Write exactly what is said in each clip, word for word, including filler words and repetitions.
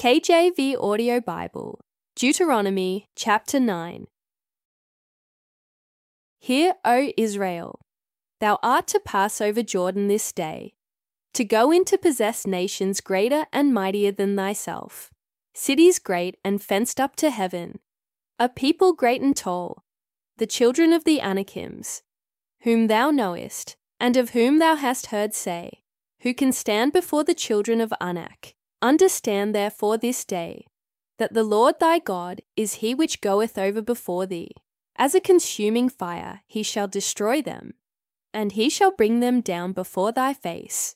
K J V Audio Bible, Deuteronomy chapter nine. Hear, O Israel, thou art to pass over Jordan this day, to go in to possess nations greater and mightier than thyself, cities great and fenced up to heaven, a people great and tall, the children of the Anakims, whom thou knowest, and of whom thou hast heard say, who can stand before the children of Anak. Understand therefore this day, that the Lord thy God is he which goeth over before thee. As a consuming fire he shall destroy them, and he shall bring them down before thy face.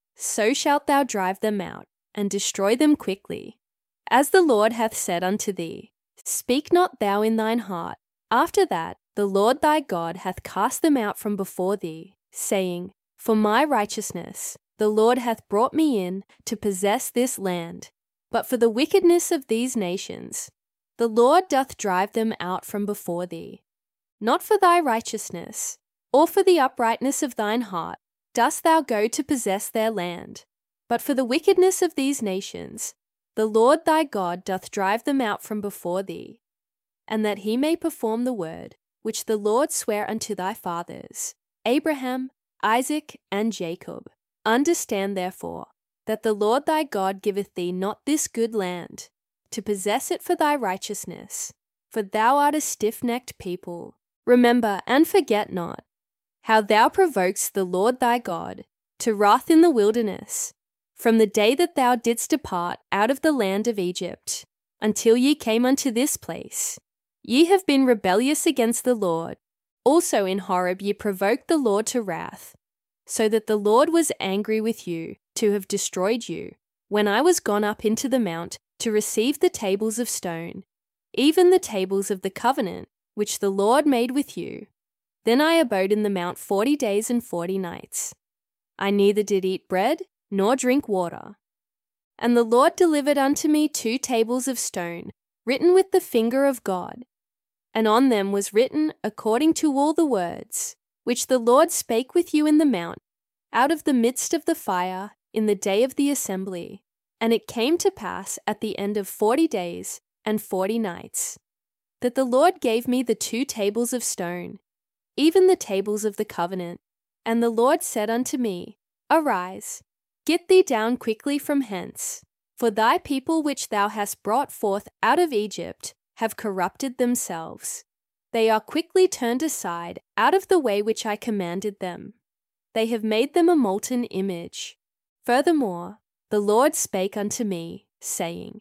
So shalt thou drive them out, and destroy them quickly. As the Lord hath said unto thee, speak not thou in thine heart. After that the Lord thy God hath cast them out from before thee, saying, For my righteousness the Lord hath brought me in to possess this land. But for the wickedness of these nations, the Lord doth drive them out from before thee. Not for thy righteousness, or for the uprightness of thine heart, dost thou go to possess their land, but for the wickedness of these nations, the Lord thy God doth drive them out from before thee, and that he may perform the word which the Lord sware unto thy fathers, Abraham, Isaac, and Jacob. Understand therefore that the Lord thy God giveth thee not this good land, to possess it for thy righteousness, for thou art a stiff-necked people. Remember and forget not how thou provokest the Lord thy God to wrath in the wilderness, from the day that thou didst depart out of the land of Egypt, until ye came unto this place. Ye have been rebellious against the Lord. Also in Horeb ye provoked the Lord to wrath, so that the Lord was angry with you to have destroyed you, when I was gone up into the mount to receive the tables of stone, even the tables of the covenant which the Lord made with you. Then I abode in the mount forty days and forty nights. I neither did eat bread nor drink water. And the Lord delivered unto me two tables of stone, written with the finger of God, and on them was written according to all the words which the Lord spake with you in the mount, out of the midst of the fire, in the day of the assembly. And it came to pass at the end of forty days and forty nights, that the Lord gave me the two tables of stone, even the tables of the covenant. And the Lord said unto me, Arise, get thee down quickly from hence, for thy people which thou hast brought forth out of Egypt have corrupted themselves. They are quickly turned aside out of the way which I commanded them. They have made them a molten image. Furthermore, the Lord spake unto me, saying,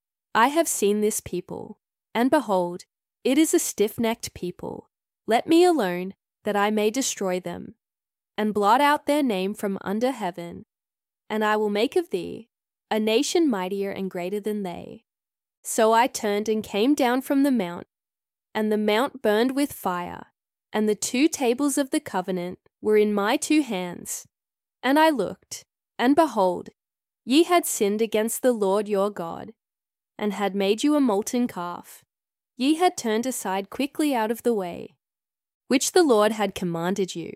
I have seen this people, and behold, it is a stiff-necked people. Let me alone, that I may destroy them, and blot out their name from under heaven, and I will make of thee a nation mightier and greater than they. So I turned and came down from the mount, and the mount burned with fire, and the two tables of the covenant were in my two hands. And I looked, and behold, ye had sinned against the Lord your God, and had made you a molten calf. Ye had turned aside quickly out of the way, which the Lord had commanded you.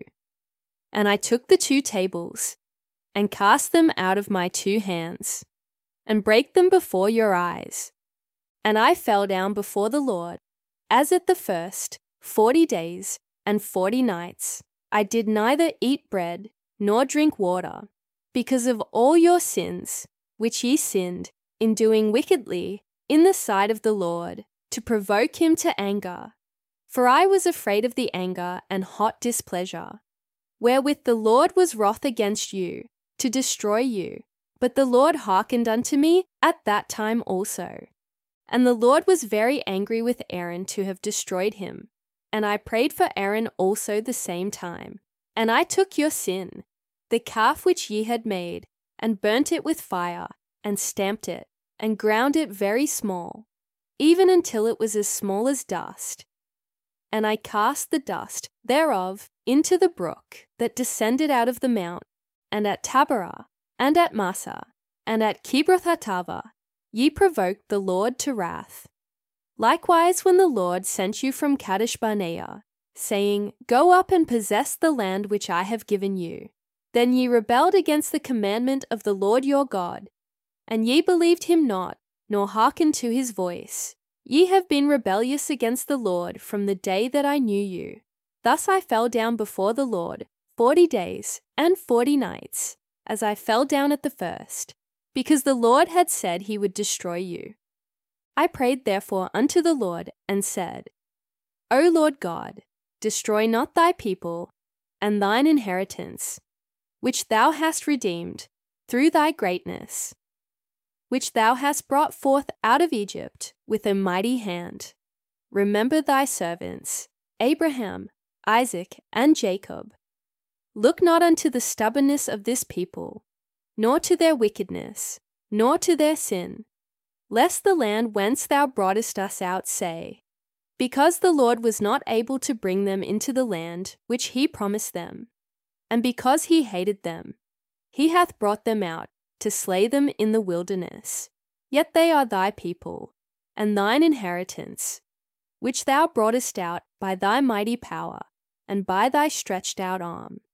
And I took the two tables, and cast them out of my two hands, and brake them before your eyes. And I fell down before the Lord, as at the first, forty days and forty nights. I did neither eat bread nor drink water, because of all your sins, which ye sinned in doing wickedly in the sight of the Lord, to provoke him to anger. For I was afraid of the anger and hot displeasure, wherewith the Lord was wroth against you, to destroy you. But the Lord hearkened unto me at that time also. And the Lord was very angry with Aaron to have destroyed him. And I prayed for Aaron also the same time. And I took your sin, the calf which ye had made, and burnt it with fire, and stamped it, and ground it very small, even until it was as small as dust. And I cast the dust thereof into the brook that descended out of the mount, and at Taberah, and at Massa, and at Kibroth-hattaavah, ye provoked the Lord to wrath. Likewise when the Lord sent you from Kadesh-barnea, saying, Go up and possess the land which I have given you, then ye rebelled against the commandment of the Lord your God, and ye believed him not, nor hearkened to his voice. Ye have been rebellious against the Lord from the day that I knew you. Thus I fell down before the Lord forty days and forty nights, as I fell down at the first, because the Lord had said he would destroy you. I prayed therefore unto the Lord, and said, O Lord God, destroy not thy people and thine inheritance, which thou hast redeemed through thy greatness, which thou hast brought forth out of Egypt with a mighty hand. Remember thy servants, Abraham, Isaac, and Jacob. Look not unto the stubbornness of this people, nor to their wickedness, nor to their sin, lest the land whence thou broughtest us out say, because the Lord was not able to bring them into the land which he promised them, and because he hated them, he hath brought them out to slay them in the wilderness. Yet they are thy people, and thine inheritance, which thou broughtest out by thy mighty power, and by thy stretched out arm.